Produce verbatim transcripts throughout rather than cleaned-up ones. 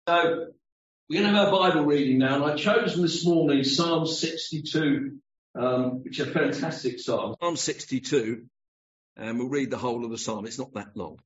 So we're going to have our Bible reading now, and I've chosen this morning Psalm sixty-two, um, which is a fantastic psalm. Psalm sixty-two, and we'll read the whole of the psalm. It's not that long.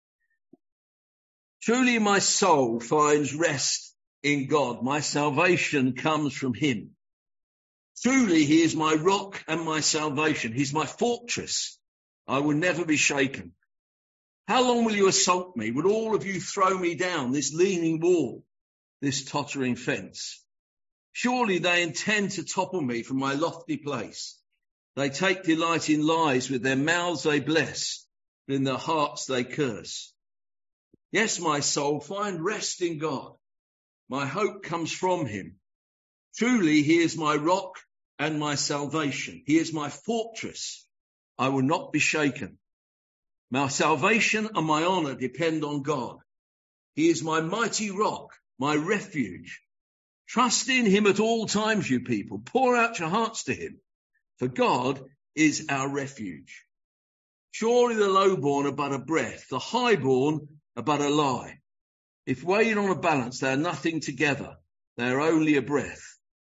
Truly my soul finds rest in God. My salvation comes from him. Truly he is my rock and my salvation. He's my fortress. I will never be shaken. How long will you assault me? Would all of you throw me down, this leaning wall, this tottering fence? Surely they intend to topple me from my lofty place. They take delight in lies. With their mouths they bless, but in their hearts they curse. Yes, my soul, find rest in God. My hope comes from him. Truly he is my rock and my salvation. He is my fortress. I will not be shaken. My salvation and my honor depend on God. He is my mighty rock, my refuge. Trust in him at all times, you people. Pour out your hearts to him, for God is our refuge. Surely the lowborn are but a breath, the highborn are but a lie. If weighed on a balance, they are nothing together. They are only a breath.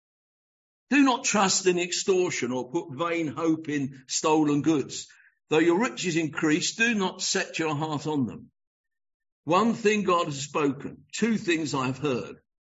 Do not trust in extortion or put vain hope in stolen goods. Though your riches increase, do not set your heart on them. One thing God has spoken, two things I have heard.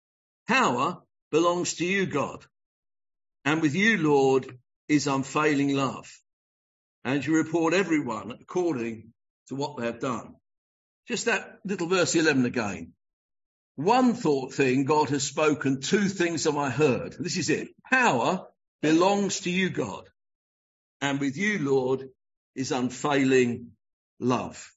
Power belongs to you, God, and with you, Lord, is unfailing love. And you report everyone according to what they have done. Just that little verse eleven again. One thought thing God has spoken, two things have I heard. This is it. Power belongs to you, God, and with you, Lord, is unfailing love.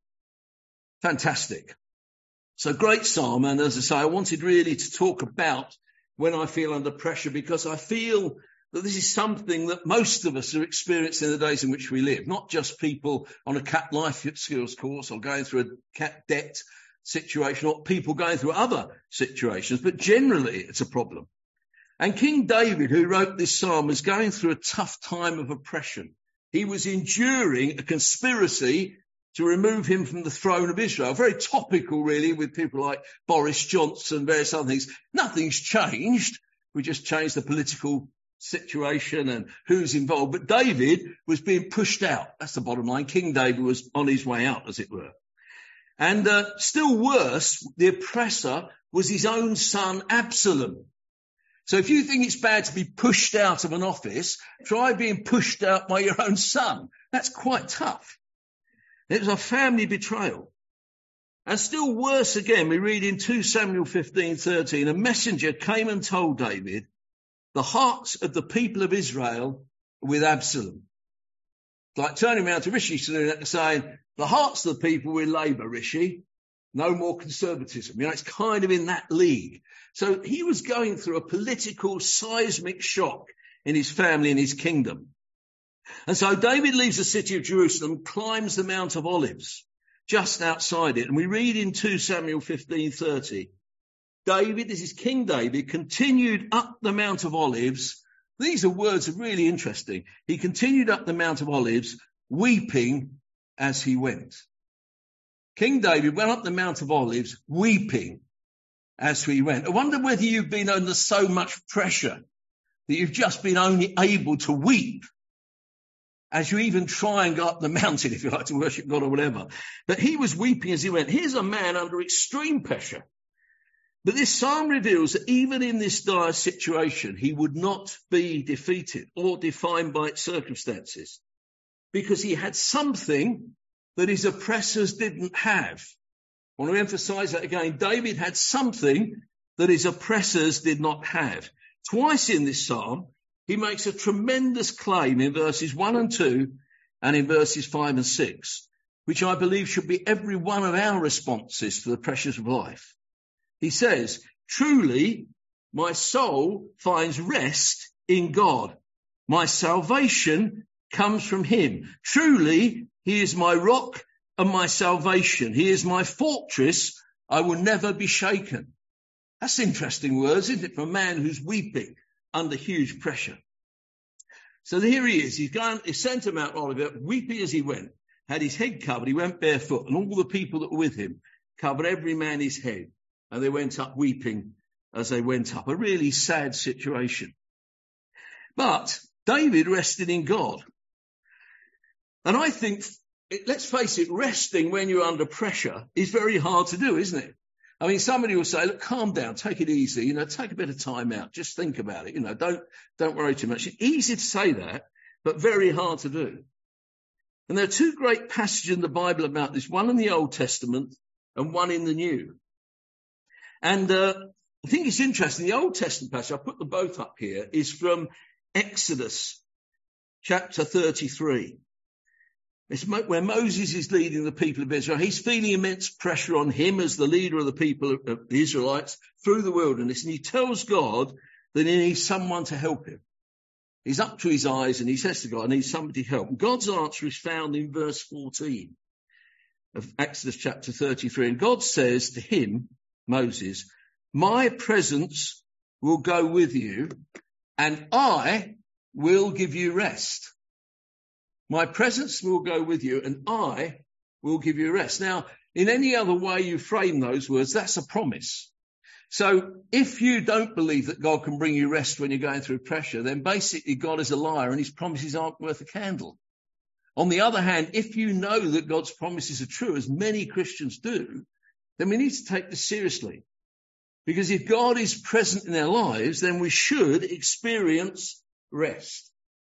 Fantastic. So great psalm. And as I say, I wanted really to talk about when I feel under pressure, because I feel that this is something that most of us are experiencing in the days in which we live, not just people on a C A T life skills course or going through a C A T debt situation or people going through other situations, but generally it's a problem. And King David, who wrote this psalm, was going through a tough time of oppression. He was enduring a conspiracy to remove him from the throne of Israel. Very topical, really, with people like Boris Johnson, various other things. Nothing's changed. We just changed the political situation and who's involved. But David was being pushed out. That's the bottom line. King David was on his way out, as it were. And uh, still worse, the oppressor was his own son, Absalom. So if you think it's bad to be pushed out of an office, try being pushed out by your own son. That's quite tough. It was a family betrayal. And still worse again, we read in Second Samuel fifteen thirteen, a messenger came and told David, the hearts of the people of Israel are with Absalom. Like turning around to Rishi Sunak saying, the hearts of the people with Labour, Rishi. No more conservatism. You know, it's kind of in that league. So he was going through a political seismic shock in his family and his kingdom. And so David leaves the city of Jerusalem, climbs the Mount of Olives, just outside it. And we read in Second Samuel fifteen thirty, David, this is King David, continued up the Mount of Olives. These are words that are really interesting. He continued up the Mount of Olives, weeping as he went. King David went up the Mount of Olives weeping as he went. I wonder whether you've been under so much pressure that you've just been only able to weep as you even try and go up the mountain, if you like, to worship God or whatever. But he was weeping as he went. Here's a man under extreme pressure. But this psalm reveals that even in this dire situation, he would not be defeated or defined by its circumstances, because he had something that his oppressors didn't have. I want to emphasize that again. David had something that his oppressors did not have. Twice in this psalm, he makes a tremendous claim in verses one and two and in verses five and six, which I believe should be every one of our responses to the pressures of life. He says, truly, my soul finds rest in God. My salvation comes from him. Truly, he is my rock and my salvation. He is my fortress. I will never be shaken. That's interesting words, isn't it, for a man who's weeping under huge pressure. So here he is. He's gone, he sent him out, Oliver, weeping as he went, had his head covered. He went barefoot, and all the people that were with him covered every man his head and they went up weeping as they went up. A really sad situation. But David rested in God. And I think, let's face it, resting when you're under pressure is very hard to do, isn't it? I mean, somebody will say, look, calm down, take it easy, you know, take a bit of time out, just think about it, you know, don't, don't worry too much. It's easy to say that, but very hard to do. And there are two great passages in the Bible about this, one in the Old Testament and one in the New. And uh, I think it's interesting, the Old Testament passage, I put them both up here, is from Exodus chapter thirty-three. It's where Moses is leading the people of Israel. He's feeling immense pressure on him as the leader of the people of the Israelites through the wilderness. And he tells God that he needs someone to help him. He's up to his eyes and he says to God, I need somebody to help. And God's answer is found in verse fourteen of Exodus chapter thirty-three. And God says to him, Moses, my presence will go with you and I will give you rest. My presence will go with you and I will give you rest. Now, in any other way you frame those words, that's a promise. So if you don't believe that God can bring you rest when you're going through pressure, then basically God is a liar and his promises aren't worth a candle. On the other hand, if you know that God's promises are true, as many Christians do, then we need to take this seriously. Because if God is present in our lives, then we should experience rest.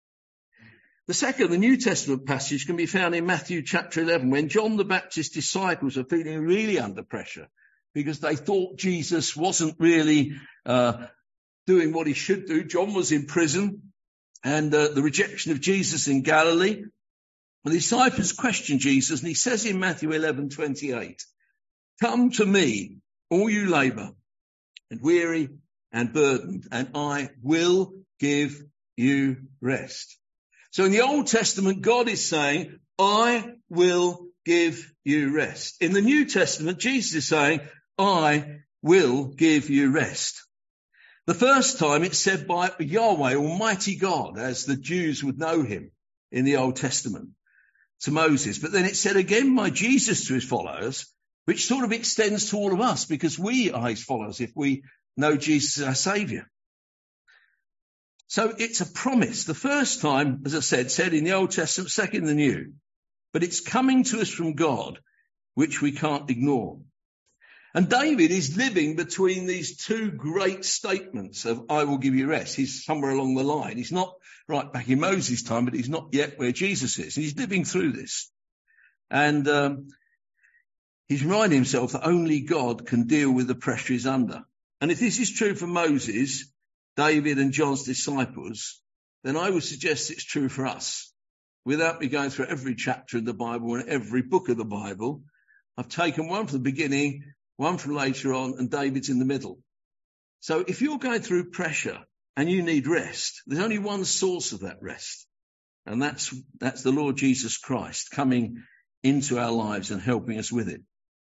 The second, the New Testament passage, can be found in Matthew chapter eleven, when John the Baptist's disciples are feeling really under pressure because they thought Jesus wasn't really uh, doing what he should do. John was in prison, and uh, the rejection of Jesus in Galilee. The disciples question Jesus, and he says in Matthew eleven twenty-eight, come to me, all you labour and weary and burdened, and I will give you rest. So in the Old Testament, God is saying, I will give you rest. In the New Testament, Jesus is saying, I will give you rest. The first time it's said by Yahweh, Almighty God, as the Jews would know him in the Old Testament, to Moses. But then it's said again by Jesus to his followers, which sort of extends to all of us because we are his followers if we know Jesus as our Saviour. So it's a promise. The first time, as I said, said in the Old Testament, second in the New. But it's coming to us from God, which we can't ignore. And David is living between these two great statements of, I will give you rest. He's somewhere along the line. He's not right back in Moses' time, but he's not yet where Jesus is. And he's living through this. And um, he's reminding himself that only God can deal with the pressure he's under. And if this is true for Moses, David and John's disciples, then I would suggest it's true for us. Without me going through every chapter in the Bible and every book of the Bible, I've taken one from the beginning, one from later on, and David's in the middle. So if you're going through pressure and you need rest, there's only one source of that rest. And that's, that's the Lord Jesus Christ coming into our lives and helping us with it.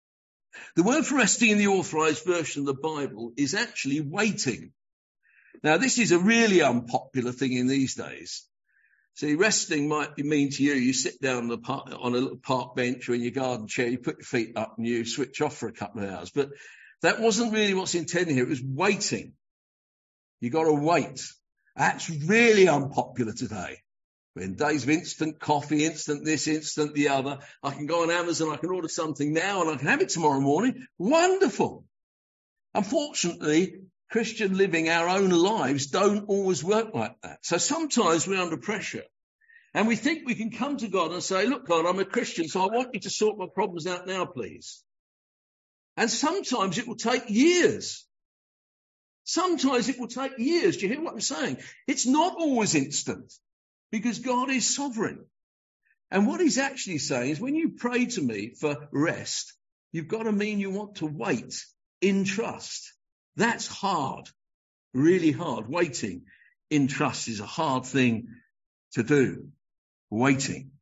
The word for resting in the Authorized Version of the Bible is actually waiting. Now, this is a really unpopular thing in these days. See, resting might mean to you, you sit down on, the park, on a little park bench or in your garden chair, you put your feet up and you switch off for a couple of hours. But that wasn't really what's intended here. It was waiting. You got to wait. That's really unpopular today. In days of instant coffee, instant this, instant the other, I can go on Amazon, I can order something now and I can have it tomorrow morning. Wonderful. Unfortunately, Christian living, our own lives don't always work like that. So sometimes we're under pressure and we think we can come to God and say, look, God, I'm a Christian, so I want you to sort my problems out now, please. And sometimes it will take years. Sometimes it will take years. Do you hear what I'm saying? It's not always instant because God is sovereign. And what he's actually saying is when you pray to me for rest, you've got to mean you want to wait in trust. That's hard, really hard. Waiting in trust is a hard thing to do, waiting.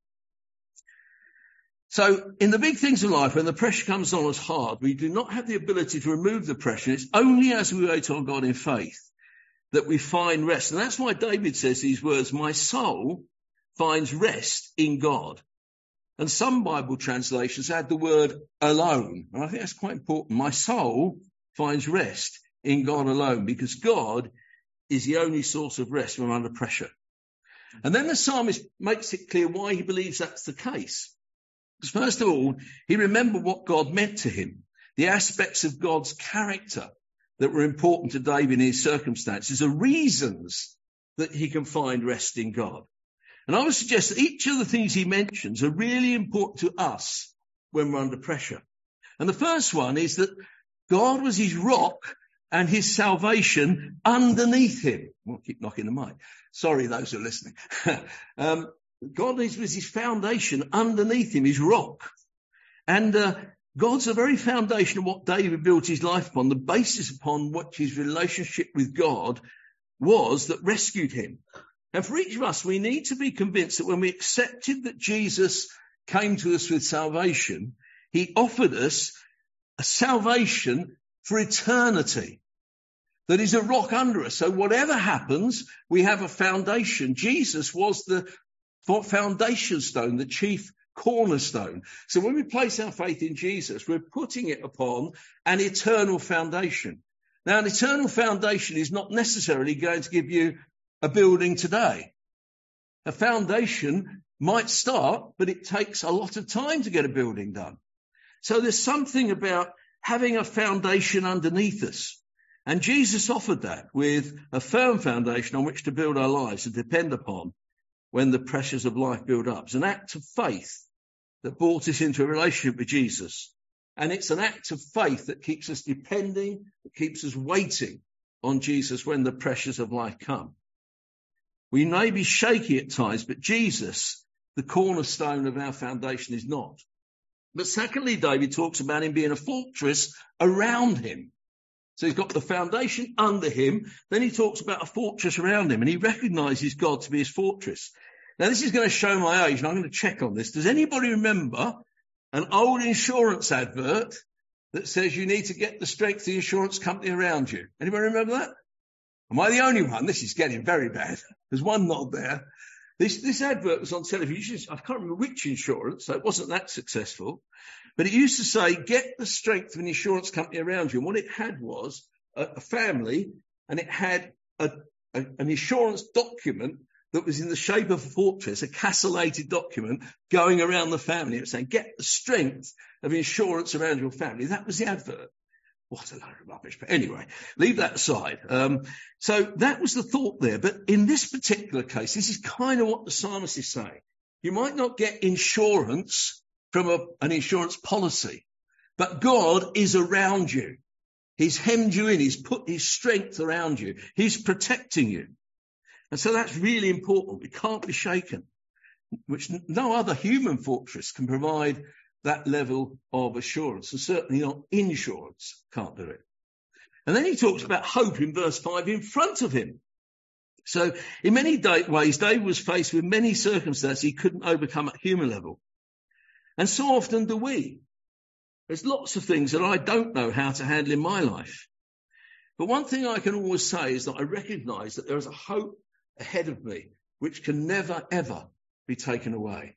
So in the big things in life, when the pressure comes on us hard, we do not have the ability to remove the pressure. It's only as we wait on God in faith that we find rest. And that's why David says these words, my soul finds rest in God. And some Bible translations add the word alone. And I think that's quite important. My soul finds rest in God alone, because God is the only source of rest when we're under pressure. And then the psalmist makes it clear why he believes that's the case. Because first of all, he remembered what God meant to him, the aspects of God's character that were important to David in his circumstances, the reasons that he can find rest in God. And I would suggest that each of the things he mentions are really important to us when we're under pressure. And the first one is that God was his rock and his salvation underneath him. I'll keep knocking the mic. Sorry, those who are listening. um, God was his foundation underneath him, his rock. And uh, God's the very foundation of what David built his life upon, the basis upon which his relationship with God was that rescued him. And for each of us, we need to be convinced that when we accepted that Jesus came to us with salvation, he offered us a salvation for eternity. That is a rock under us. So whatever happens, we have a foundation. Jesus was the foundation stone, the chief cornerstone. So when we place our faith in Jesus, we're putting it upon an eternal foundation. Now, an eternal foundation is not necessarily going to give you a building today. A foundation might start, but it takes a lot of time to get a building done. So there's something about having a foundation underneath us. And Jesus offered that with a firm foundation on which to build our lives and depend upon when the pressures of life build up. It's an act of faith that brought us into a relationship with Jesus. And it's an act of faith that keeps us depending, that keeps us waiting on Jesus when the pressures of life come. We may be shaky at times, but Jesus, the cornerstone of our foundation, is not. But secondly, David talks about him being a fortress around him. So he's got the foundation under him. Then he talks about a fortress around him, and he recognizes God to be his fortress. Now, this is going to show my age, and I'm going to check on this. Does anybody remember an old insurance advert that says you need to get the strength of the insurance company around you? Anybody remember that? Am I the only one? This is getting very bad. There's one nod there. This, this advert was on television. I can't remember which insurance, so it wasn't that successful. But it used to say, get the strength of an insurance company around you. And what it had was a, a family, and it had a, a, an insurance document that was in the shape of a fortress, a castellated document going around the family. It was saying, get the strength of insurance around your family. That was the advert. What a load of rubbish. But anyway, leave that aside. Um, so that was the thought there. But in this particular case, this is kind of what the psalmist is saying. You might not get insurance from a, an insurance policy, but God is around you. He's hemmed you in. He's put his strength around you. He's protecting you. And so that's really important. We can't be shaken, which no other human fortress can provide that level of assurance, and certainly not insurance can't do it. And then he talks about hope in verse five in front of him. So in many ways, David was faced with many circumstances he couldn't overcome at human level. And so often do we. There's lots of things that I don't know how to handle in my life. But one thing I can always say is that I recognize that there is a hope ahead of me which can never, ever be taken away.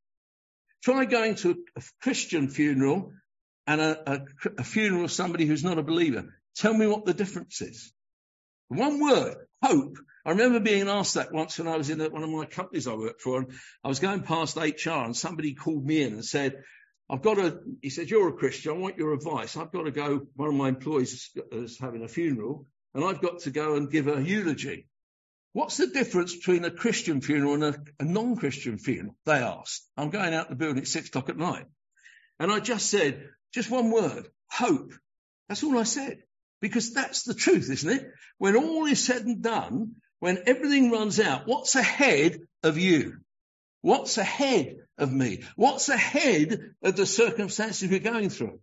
Try going to a Christian funeral and a, a, a funeral of somebody who's not a believer. Tell me what the difference is. One word, hope. I remember being asked that once when I was in a, one of my companies I worked for, and I was going past H R, and somebody called me in and said, I've got to, he said, you're a Christian, I want your advice. I've got to go, one of my employees is, is having a funeral, and I've got to go and give a eulogy. What's the difference between a Christian funeral and a, a non-Christian funeral? They asked. I'm going out the building at six o'clock at night. And I just said, just one word, hope. That's all I said. Because that's the truth, isn't it? When all is said and done, when everything runs out, what's ahead of you? What's ahead of me? What's ahead of the circumstances we're going through?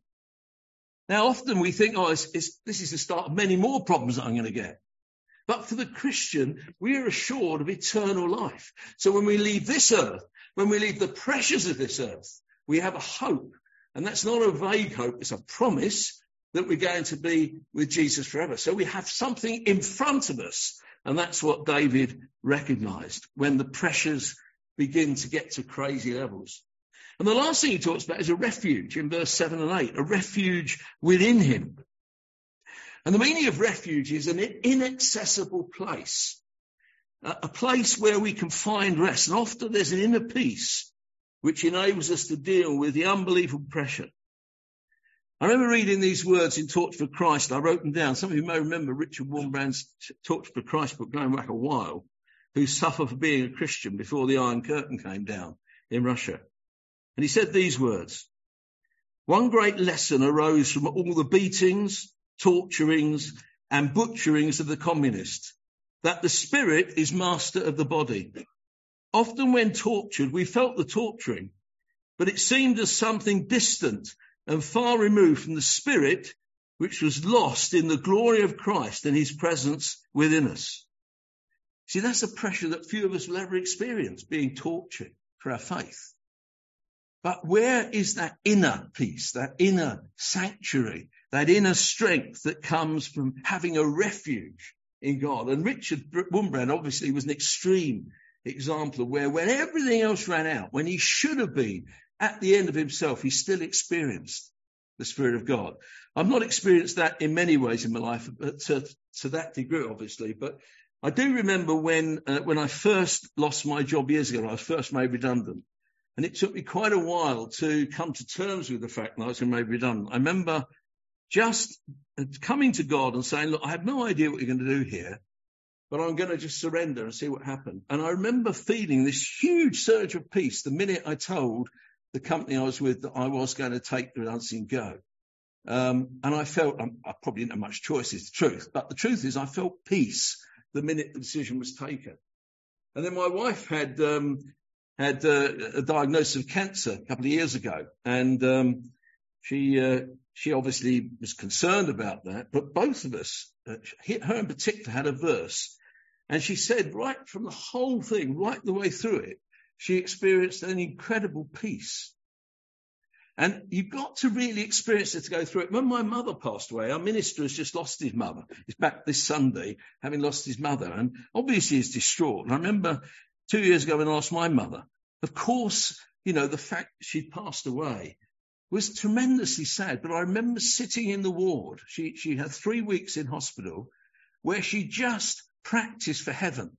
Now, often we think, oh, it's, it's, this is the start of many more problems that I'm going to get. But for the Christian, we are assured of eternal life. So when we leave this earth, when we leave the pressures of this earth, we have a hope. And that's not a vague hope. It's a promise that we're going to be with Jesus forever. So we have something in front of us. And that's what David recognized when the pressures begin to get to crazy levels. And the last thing he talks about is a refuge in verse seven and eight, a refuge within him. And the meaning of refuge is an inaccessible place, a place where we can find rest. And often there's an inner peace which enables us to deal with the unbelievable pressure. I remember reading these words in Torch for Christ. I wrote them down. Some of you may remember Richard Wurmbrand's Torch for Christ book going back a while, who suffered for being a Christian before the Iron Curtain came down in Russia. And he said these words: one great lesson arose from all the beatings, torturings and butcherings of the communists, that the spirit is master of the body. Often when tortured, we felt the torturing, but it seemed as something distant and far removed from the spirit which was lost in the glory of Christ and his presence within us. See, that's a pressure that few of us will ever experience, being tortured for our faith. But where is that inner peace, that inner sanctuary, that inner strength that comes from having a refuge in God? And Richard Wurmbrand obviously was an extreme example of where when everything else ran out, when he should have been at the end of himself, he still experienced the Spirit of God. I've not experienced that in many ways in my life, but to, to that degree, obviously. But I do remember when uh, when I first lost my job years ago, I was first made redundant. And it took me quite a while to come to terms with the fact that I was made redundant. I remember just coming to God and saying, look, I have no idea what you're going to do here, but I'm going to just surrender and see what happens. And I remember feeling this huge surge of peace the minute I told the company I was with that I was going to take the redundancy and go. Um, and I felt, um, I probably didn't have much choice, is the truth. But the truth is I felt peace the minute the decision was taken. And then my wife had um, had uh, a diagnosis of cancer a couple of years ago. And um, she uh, she obviously was concerned about that. But both of us, uh, her in particular, had a verse. And she said right from the whole thing, right the way through it, she experienced an incredible peace. And you've got to really experience it to go through it. When my mother passed away, our minister has just lost his mother. He's back this Sunday, having lost his mother. And obviously he's distraught. And I remember two years ago when I lost my mother, of course, you know, the fact she'd passed away was tremendously sad. But I remember sitting in the ward. She, she had three weeks in hospital where she just practiced for heaven.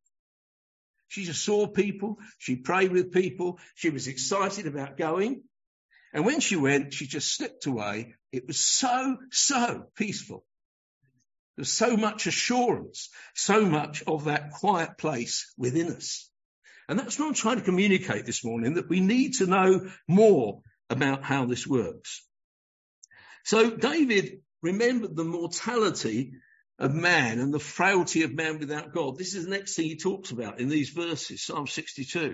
She just saw people. She prayed with people. She was excited about going. And when she went, she just slipped away. It was so, so peaceful. There's so much assurance, so much of that quiet place within us. And that's what I'm trying to communicate this morning, that we need to know more about how this works. So David remembered the mortality of man and the frailty of man without God. This is the next thing he talks about in these verses, Psalm sixty-two.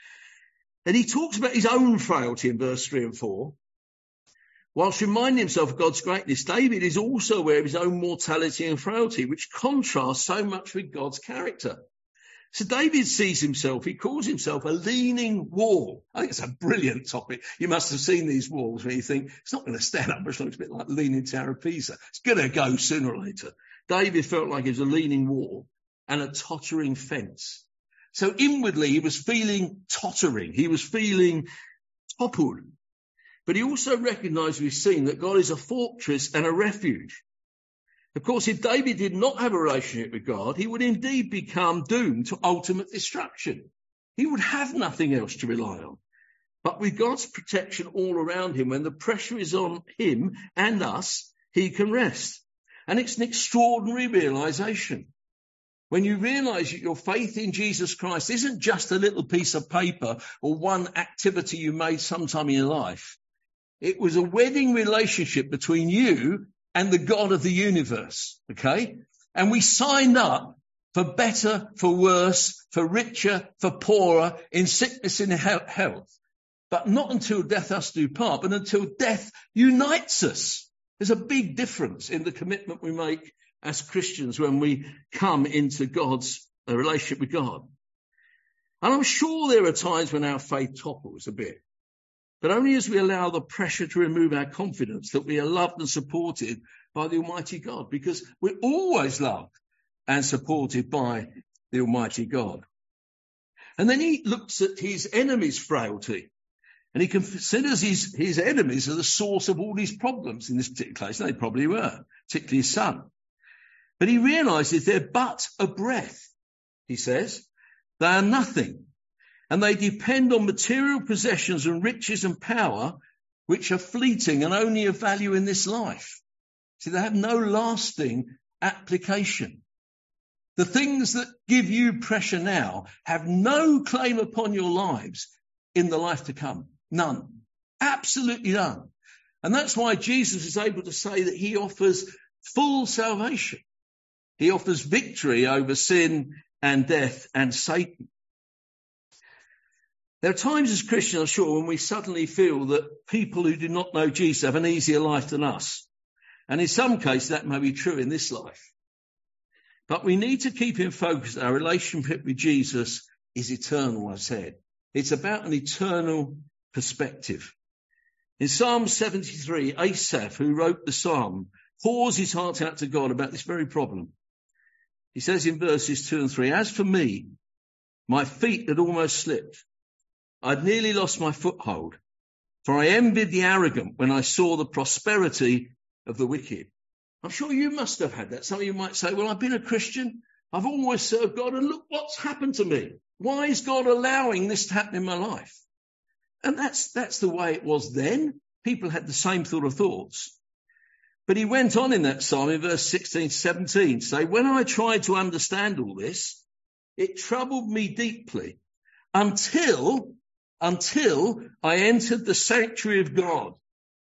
And he talks about his own frailty in verse three and four. Whilst reminding himself of God's greatness, David is also aware of his own mortality and frailty, which contrasts so much with God's character. So David sees himself, he calls himself a leaning wall. I think it's a brilliant topic. You must have seen these walls where you think, it's not going to stand up, but it looks a bit like Leaning Tower of Pisa. It's going to go sooner or later. David felt like he was a leaning wall and a tottering fence. So inwardly, he was feeling tottering. He was feeling toppled. But he also recognized, we've seen, that God is a fortress and a refuge. Of course, if David did not have a relationship with God, he would indeed become doomed to ultimate destruction. He would have nothing else to rely on. But with God's protection all around him, when the pressure is on him and us, he can rest. And it's an extraordinary realization. When you realize that your faith in Jesus Christ isn't just a little piece of paper or one activity you made sometime in your life. It was a wedding relationship between you and the God of the universe, okay? And we signed up for better, for worse, for richer, for poorer, in sickness and health. But not until death us do part, but until death unites us. There's a big difference in the commitment we make as Christians when we come into God's uh, relationship with God. And I'm sure there are times when our faith topples a bit, but only as we allow the pressure to remove our confidence that we are loved and supported by the Almighty God, because we're always loved and supported by the Almighty God. And then he looks at his enemy's frailty, and he considers his, his enemies are the source of all his problems in this particular case. They probably were, particularly his son. But he realizes they're but a breath, he says. They are nothing. And they depend on material possessions and riches and power, which are fleeting and only of value in this life. See, they have no lasting application. The things that give you pressure now have no claim upon your lives in the life to come. None. Absolutely none. And that's why Jesus is able to say that he offers full salvation. He offers victory over sin and death and Satan. There are times as Christians, I'm sure, when we suddenly feel that people who do not know Jesus have an easier life than us. And in some cases, that may be true in this life. But we need to keep in focus that our relationship with Jesus is eternal, I said. It's about an eternal perspective. In Psalm seventy-three, Asaph, who wrote the psalm, pours his heart out to God about this very problem. He says in verses two and three, as for me, my feet had almost slipped. I'd nearly lost my foothold, for I envied the arrogant when I saw the prosperity of the wicked. I'm sure you must have had that. Some of you might say, well, I've been a Christian. I've always served God, and look what's happened to me. Why is God allowing this to happen in my life? And that's, that's the way it was then. People had the same sort of thoughts. But he went on in that psalm in verse sixteen, seventeen, to say, when I tried to understand all this, it troubled me deeply until, until I entered the sanctuary of God.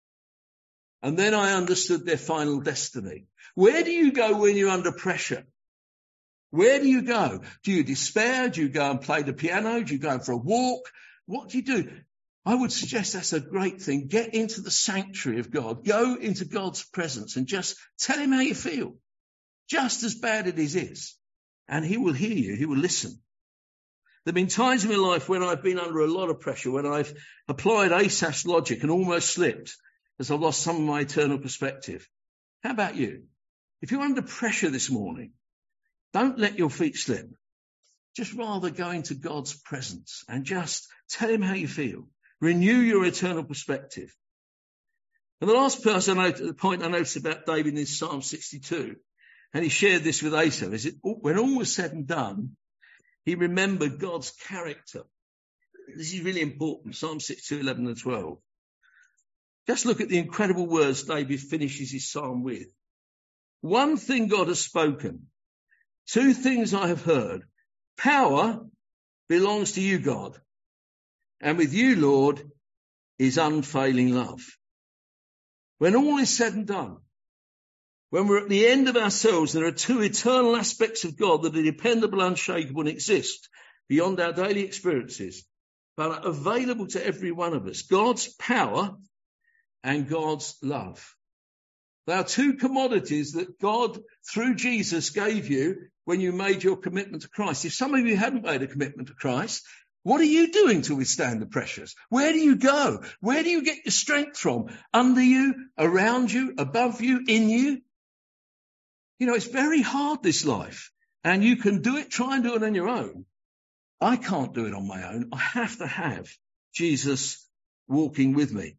And then I understood their final destiny. Where do you go when you're under pressure? Where do you go? Do you despair? Do you go and play the piano? Do you go for a walk? What do you do? I would suggest that's a great thing. Get into the sanctuary of God. Go into God's presence and just tell him how you feel. Just as bad as it is. And he will hear you. He will listen. There have been times in my life when I've been under a lot of pressure, when I've applied Asaph's logic and almost slipped as I've lost some of my eternal perspective. How about you? If you're under pressure this morning, don't let your feet slip. Just rather go into God's presence and just tell him how you feel. Renew your eternal perspective. And the last person I noticed, the point I noticed about David in Psalm sixty-two, and he shared this with Asaph, is it, when all was said and done, he remembered God's character. This is really important. Psalm sixty-two, eleven and twelve. Just look at the incredible words David finishes his psalm with. One thing God has spoken. Two things I have heard. Power belongs to you, God. And with you, Lord, is unfailing love. When all is said and done, when we're at the end of ourselves, there are two eternal aspects of God that are dependable, unshakable, and exist beyond our daily experiences, but are available to every one of us. God's power and God's love. They are two commodities that God, through Jesus, gave you when you made your commitment to Christ. If some of you hadn't made a commitment to Christ, what are you doing to withstand the pressures? Where do you go? Where do you get your strength from? Under you, around you, above you, in you? You know, it's very hard, this life. And you can do it, try and do it on your own. I can't do it on my own. I have to have Jesus walking with me.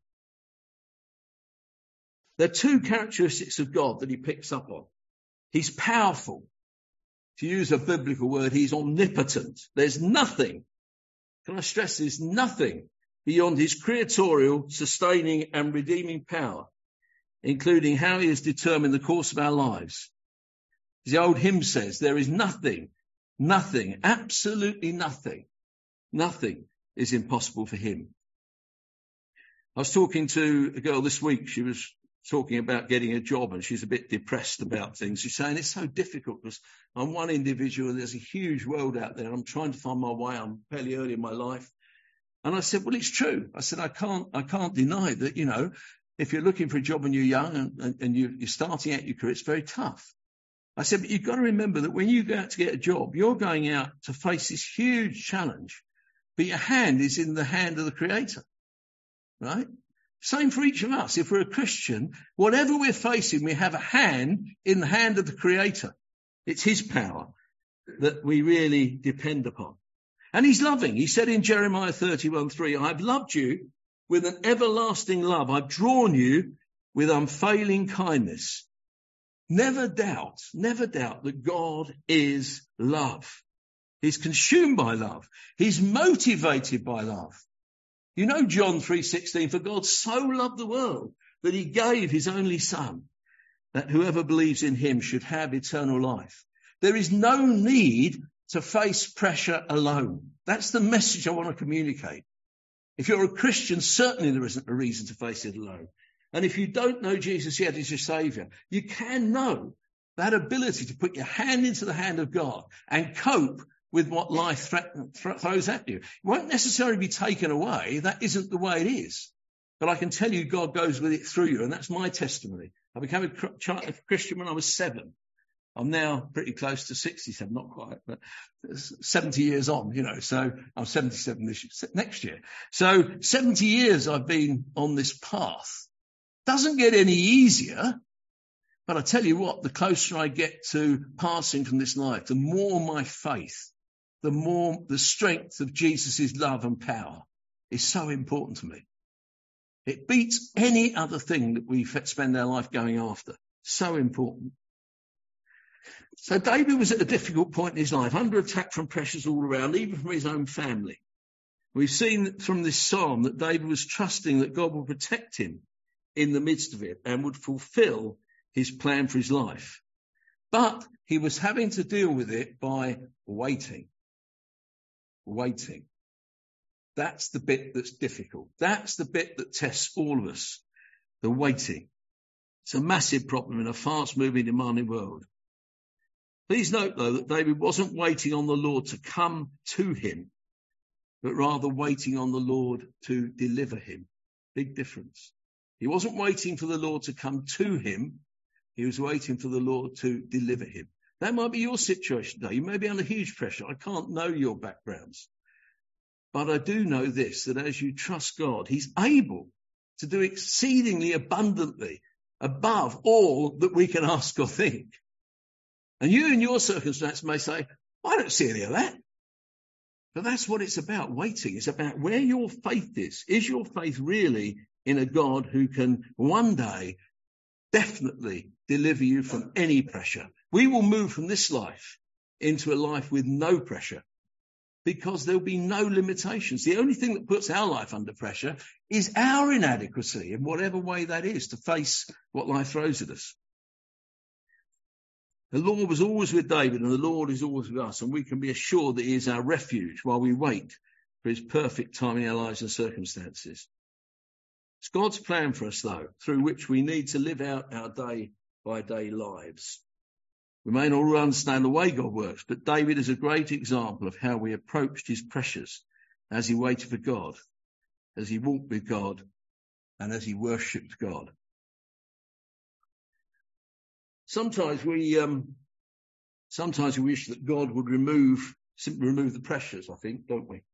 There are two characteristics of God that he picks up on. He's powerful. To use a biblical word, he's omnipotent. There's nothing, can I stress this, nothing beyond his creatorial, sustaining and redeeming power, including how he has determined the course of our lives. As the old hymn says, there is nothing, nothing, absolutely nothing, nothing is impossible for him. I was talking to a girl this week. She was talking about getting a job and she's a bit depressed about things. She's saying it's so difficult because I'm one individual and there's a huge world out there and I'm trying to find my way. I'm fairly early in my life. And I said, well, it's true. I said, I can't, I can't deny that, you know, if you're looking for a job and you're young and, and, and you, you're starting out your career, it's very tough. I said, but you've got to remember that when you go out to get a job, you're going out to face this huge challenge, but your hand is in the hand of the Creator, right? Same for each of us. If we're a Christian, whatever we're facing, we have a hand in the hand of the Creator. It's his power that we really depend upon. And he's loving. He said in Jeremiah thirty-one three, I've loved you with an everlasting love. I've drawn you with unfailing kindness. Never doubt, never doubt that God is love. He's consumed by love. He's motivated by love. You know John three sixteen, for God so loved the world that he gave his only son, that whoever believes in him should have eternal life. There is no need to face pressure alone. That's the message I want to communicate. If you're a Christian, certainly there isn't a reason to face it alone. And if you don't know Jesus yet as your Saviour, you can know that ability to put your hand into the hand of God and cope with what life threaten, th- throws at you. It won't necessarily be taken away. That isn't the way it is. But I can tell you God goes with it through you, and that's my testimony. I became a, a Christian when I was seven. I'm now pretty close to sixty-seven, not quite, but seventy years on, you know, so I'm seventy-seven this year, next year. So seventy years I've been on this path. Doesn't get any easier, but I tell you what, the closer I get to passing from this life, the more my faith, the more the strength of Jesus' love and power is so important to me. It beats any other thing that we spend our life going after. So important. So David was at a difficult point in his life, under attack from pressures all around, even from his own family. We've seen from this psalm that David was trusting that God would protect him in the midst of it and would fulfill his plan for his life. But he was having to deal with it by waiting. Waiting. That's the bit that's difficult. That's the bit that tests all of us. The waiting. It's a massive problem in a fast-moving, demanding world. Please note, though, that David wasn't waiting on the Lord to come to him, but rather waiting on the Lord to deliver him. Big difference. He wasn't waiting for the Lord to come to him. He was waiting for the Lord to deliver him. That might be your situation today. You may be under huge pressure. I can't know your backgrounds. But I do know this, that as you trust God, he's able to do exceedingly abundantly above all that we can ask or think. And you in your circumstance may say, I don't see any of that. But that's what it's about, waiting. It's about where your faith is. Is your faith really in a God who can one day definitely deliver you from any pressure? We will move from this life into a life with no pressure because there'll be no limitations. The only thing that puts our life under pressure is our inadequacy in whatever way that is to face what life throws at us. The Lord was always with David and the Lord is always with us, and we can be assured that he is our refuge while we wait for his perfect time in our lives and circumstances. It's God's plan for us, though, through which we need to live out our day-by-day lives. We may not all understand the way God works, but David is a great example of how we approached his pressures as he waited for God, as he walked with God, and as he worshipped God. Sometimes we, um, sometimes we wish that God would remove, simply remove the pressures, I think, don't we?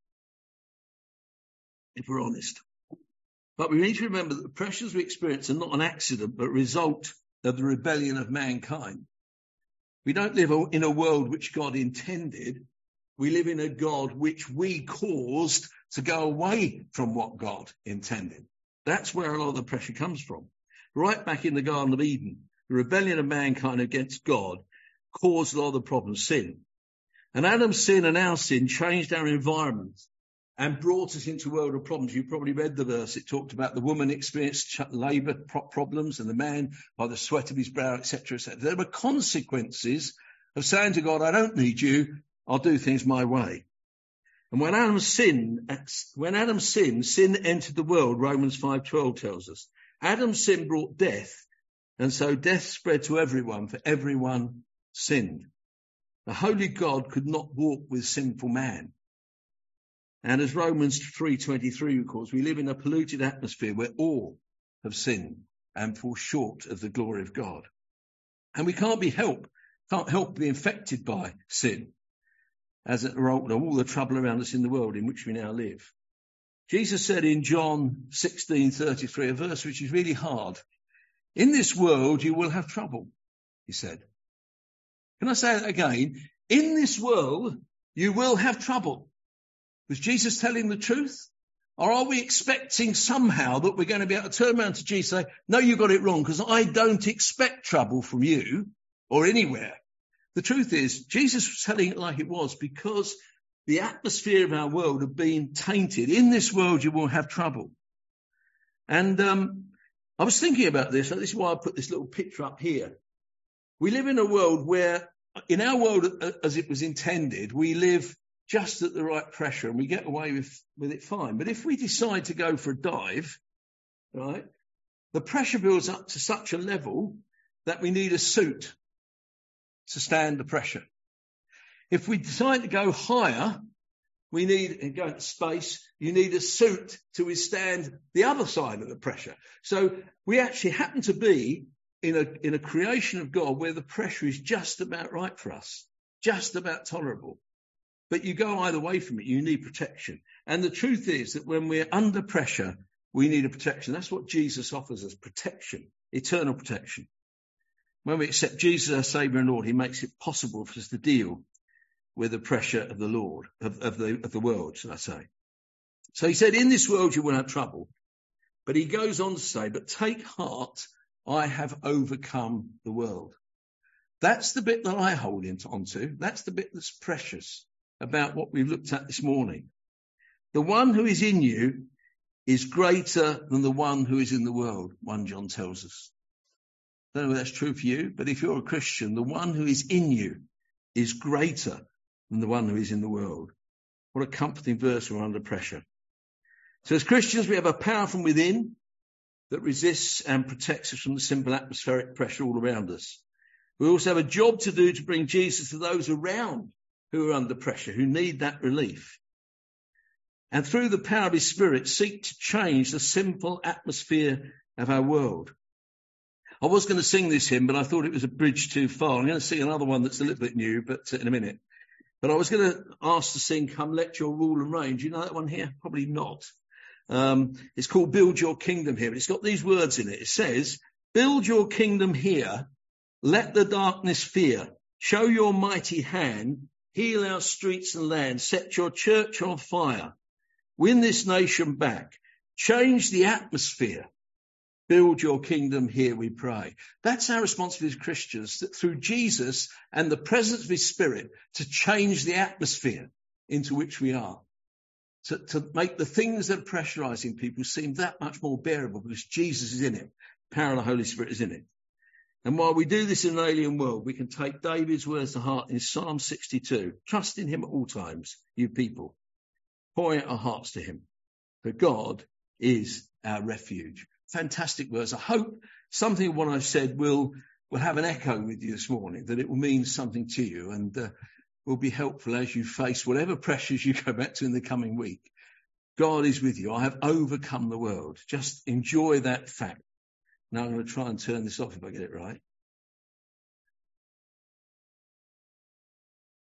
If we're honest. But we need to remember that the pressures we experience are not an accident, but a result of the rebellion of mankind. We don't live in a world which God intended. We live in a God which we caused to go away from what God intended. That's where a lot of the pressure comes from. Right back in the Garden of Eden, the rebellion of mankind against God caused a lot of the problems, sin. And Adam's sin and our sin changed our environment and brought us into a world of problems. You probably read the verse. It talked about the woman experienced labour problems and the man by the sweat of his brow, et cetera, et cetera. There were consequences of saying to God, I don't need you. I'll do things my way. And when Adam sinned, when Adam sinned, sin entered the world, Romans five twelve tells us. Adam's sin brought death. And so death spread to everyone, for everyone sinned. The holy God could not walk with sinful man. And as Romans three twenty-three records, we live in a polluted atmosphere where all have sinned and fall short of the glory of God. And we can't be helped, can't help be infected by sin as a result of all the trouble around us in the world in which we now live. Jesus said in John sixteen thirty-three, a verse which is really hard, in this world you will have trouble, he said. Can I say that again? In this world you will have trouble. Was Jesus telling the truth? Or are we expecting somehow that we're going to be able to turn around to Jesus and say, no, you got it wrong, because I don't expect trouble from you or anywhere. The truth is, Jesus was telling it like it was because the atmosphere of our world had been tainted. In this world, you will have trouble. And um, I was thinking about this, and this is why I put this little picture up here. We live in a world where, in our world as it was intended, we live just at the right pressure and we get away with, with it fine. But if we decide to go for a dive, right, the pressure builds up to such a level that we need a suit to stand the pressure. If we decide to go higher, we need, and go into space, you need a suit to withstand the other side of the pressure. So we actually happen to be in a, in a creation of God where the pressure is just about right for us, just about tolerable. But you go either way from it, you need protection. And the truth is that when we're under pressure, we need a protection. That's what Jesus offers us, protection, eternal protection. When we accept Jesus as Saviour and Lord, he makes it possible for us to deal with the pressure of the Lord, of, of the of the world, should I say. So he said, in this world you will have trouble. But he goes on to say, but take heart, I have overcome the world. That's the bit that I hold onto. That's the bit that's precious about what we've looked at this morning. The one who is in you is greater than the one who is in the world, First John tells us. I don't know if that's true for you, but if you're a Christian, the one who is in you is greater than the one who is in the world. What a comforting verse when we're under pressure. So as Christians, we have a power from within that resists and protects us from the simple atmospheric pressure all around us. We also have a job to do to bring Jesus to those around who are under pressure, who need that relief. And through the power of his Spirit, seek to change the simple atmosphere of our world. I was going to sing this hymn, but I thought it was a bridge too far. I'm going to sing another one that's a little bit new, but in a minute. But I was going to ask to sing, Come Let Your Rule and Reign. Do you know that one here? Probably not. Um, it's called Build Your Kingdom Here. It's got these words in it. It says, build your kingdom here. Let the darkness fear. Show your mighty hand. Heal our streets and land. Set your church on fire. Win this nation back. Change the atmosphere. Build your kingdom here, we pray. That's our responsibility as Christians, that through Jesus and the presence of his Spirit, to change the atmosphere into which we are. To, to make the things that are pressurizing people seem that much more bearable because Jesus is in it. The power of the Holy Spirit is in it. And while we do this in an alien world, we can take David's words to heart in Psalm sixty-two. Trust in him at all times, you people. Pour out our hearts to him. For God is our refuge. Fantastic words. I hope something of what I've said will, will have an echo with you this morning, that it will mean something to you and uh, will be helpful as you face whatever pressures you go back to in the coming week. God is with you. I have overcome the world. Just enjoy that fact. Now I'm going to try and turn this off if I get it right.